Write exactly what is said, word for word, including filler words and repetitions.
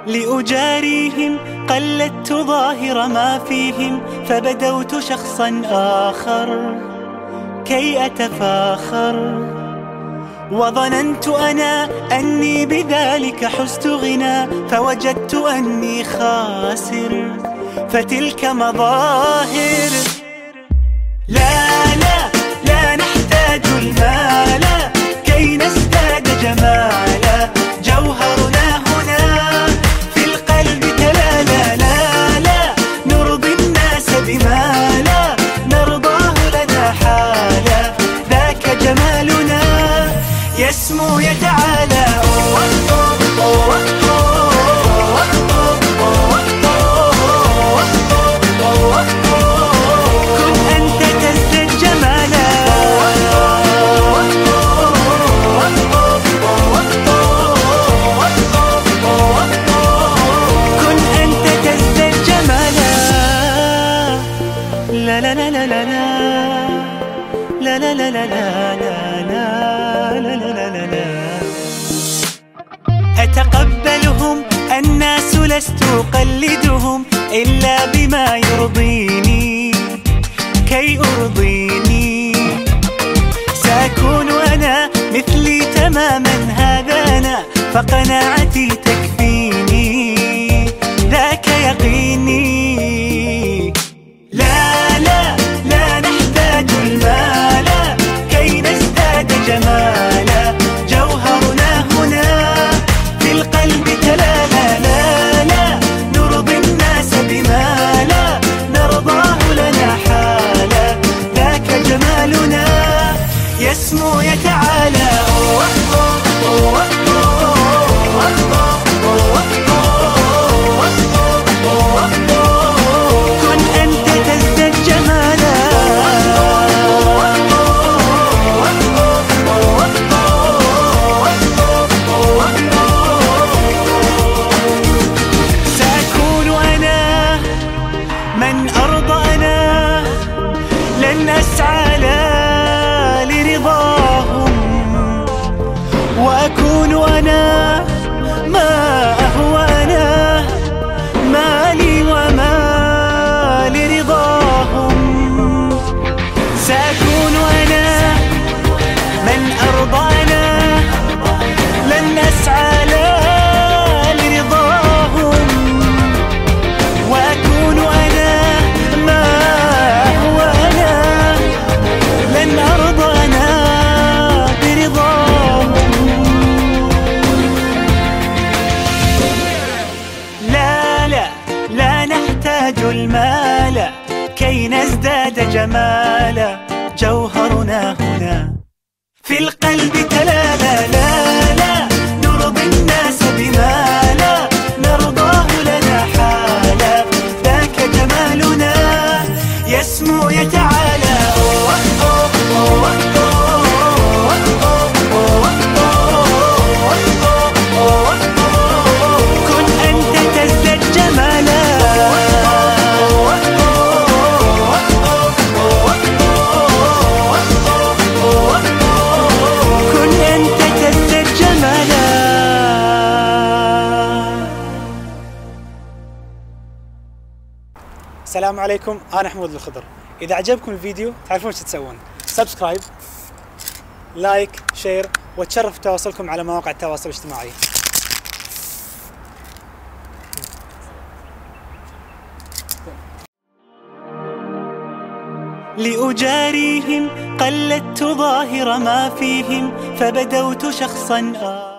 لأجاريهم قلدت ظاهر ما فيهم، فبدوت شخصا آخر كي أتفاخر. وظننت أنا أني بذلك حزت غنى، فوجدت أني خاسر، فتلك مظاهر. لا لا لا نحتاج المال كي نزداد جمالا، جوهرنا هنا في القلب تلالا. لا لا نرضي الناس بما لا نرضاه لنا حالا، ذاك جمالنا يسمو يتعالى. لا لا لا لا لا لا لا لا لا لا لا لا لا. أتقبلهم الناس لست أقلدهم إلا بما يرضيني كي أرضيني. سأكون أنا مثلي تماما، هذا أنا فقناعتي تكفيني، ذاك يقيني. لا لا لا نحتاج المال كي نزداد جمالا، جوهرنا هنا في القلب تلالا. لا لا نرضي الناس بما لا نرضاه لنا حالا، ذاك جمالنا يسمو يتعالى. من أرضى أنا لن أسعى لا لرضاهم، وأكون أنا ما أهوى أنا مالي وما لرضاهم. سأكون أنا من أرضى أنا لن أسعى لا لرضاهم، وأكون أنا المال كي نزداد جمالا، جوهرنا هنا في القلب تلالا. لا لا نرضي الناس بما لا نرضاه لنا حالا، ذاك جمالنا يسمو يتعالى. السلام عليكم، أنا حمود الخضر. إذا عجبكم الفيديو تعرفون ايش تسوون؟ سبسكرايب، لايك، شير، وتشرف تواصلكم على مواقع التواصل الاجتماعي. لأجاريهم قلدت ظاهر ما فيهم، فبدوت شخصا آخر.